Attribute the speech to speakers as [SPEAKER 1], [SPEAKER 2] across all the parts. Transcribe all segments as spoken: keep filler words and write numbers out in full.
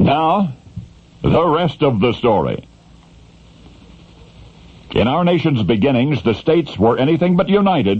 [SPEAKER 1] Now, the rest of the story. In our nation's beginnings, the states were anything but united.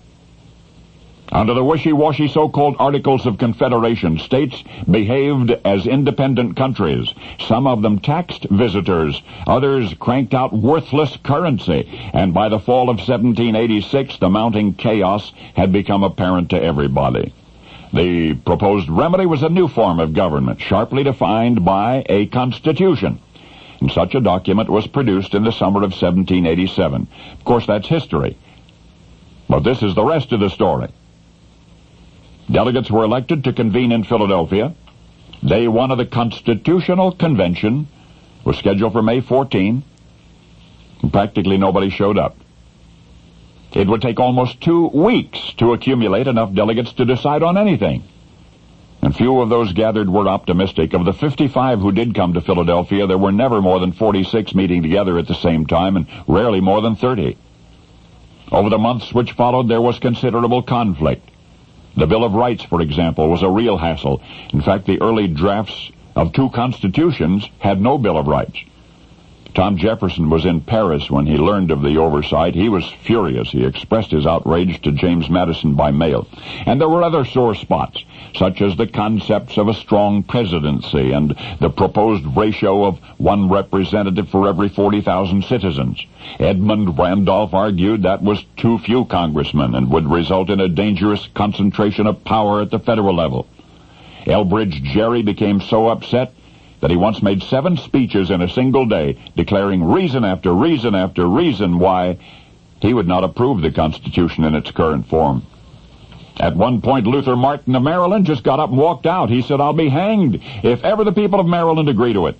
[SPEAKER 1] Under the wishy-washy so-called Articles of Confederation, states behaved as independent countries. Some of them taxed visitors, others cranked out worthless currency, and by the fall of seventeen eighty-six, the mounting chaos had become apparent to everybody. The proposed remedy was a new form of government, sharply defined by a constitution. And such a document was produced in the summer of seventeen eighty-seven. Of course, that's history. But this is the rest of the story. Delegates were elected to convene in Philadelphia. Day one of the Constitutional Convention was scheduled for May fourteenth, and practically nobody showed up. It would take almost two weeks to accumulate enough delegates to decide on anything. And few of those gathered were optimistic. Of the fifty-five who did come to Philadelphia, there were never more than forty-six meeting together at the same time, and rarely more than thirty. Over the months which followed, there was considerable conflict. The Bill of Rights, for example, was a real hassle. In fact, the early drafts of two constitutions had no Bill of Rights. Tom Jefferson was in Paris when he learned of the oversight. He was furious. He expressed his outrage to James Madison by mail. And there were other sore spots, such as the concepts of a strong presidency and the proposed ratio of one representative for every forty thousand citizens. Edmund Randolph argued that was too few congressmen and would result in a dangerous concentration of power at the federal level. Elbridge Gerry became so upset that he once made seven speeches in a single day, declaring reason after reason after reason why he would not approve the Constitution in its current form. At one point, Luther Martin of Maryland just got up and walked out. He said, "I'll be hanged if ever the people of Maryland agree to it."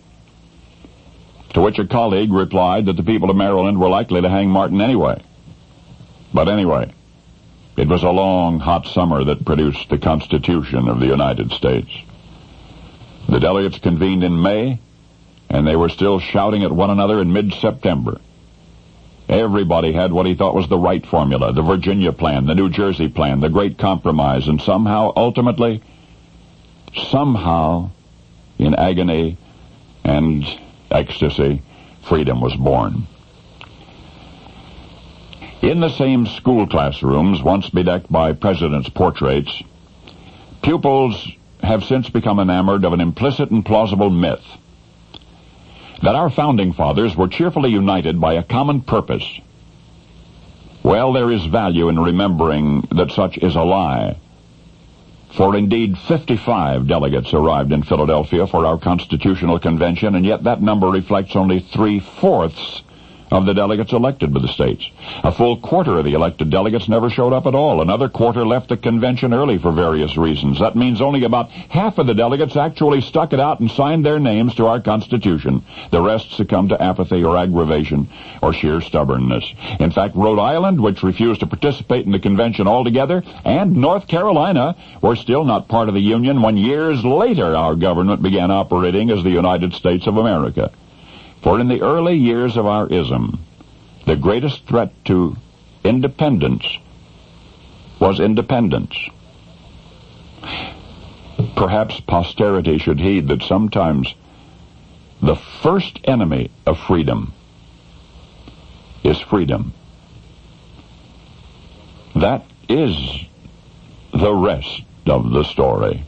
[SPEAKER 1] To which a colleague replied that the people of Maryland were likely to hang Martin anyway. But anyway, it was a long, hot summer that produced the Constitution of the United States. The delegates convened in May, and they were still shouting at one another in mid-September. Everybody had what he thought was the right formula, the Virginia plan, the New Jersey plan, the Great Compromise, and somehow, ultimately, somehow, in agony and ecstasy, freedom was born. In the same school classrooms, once bedecked by presidents' portraits, pupils have since become enamored of an implicit and plausible myth that our founding fathers were cheerfully united by a common purpose. Well, there is value in remembering that such is a lie. For indeed, fifty-five delegates arrived in Philadelphia for our Constitutional Convention, and yet that number reflects only three-fourths of the delegates elected by the states. A full quarter of the elected delegates never showed up at all. Another quarter left the convention early for various reasons. That means only about half of the delegates actually stuck it out and signed their names to our Constitution. The rest succumbed to apathy or aggravation or sheer stubbornness. In fact, Rhode Island, which refused to participate in the convention altogether, and North Carolina were still not part of the Union when years later our government began operating as the United States of America. For in the early years of our ism, the greatest threat to independence was independence. Perhaps posterity should heed that sometimes the first enemy of freedom is freedom. That is the rest of the story.